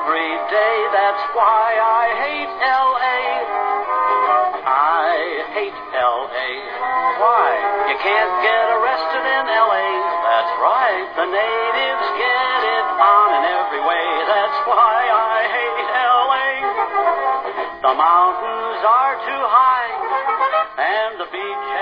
every day. That's why I hate L.A. I hate L.A. Why? You can't get arrested in L.A. That's right, the natives get it on in every way. That's why I hate L.A. The mountains are too high, and the beach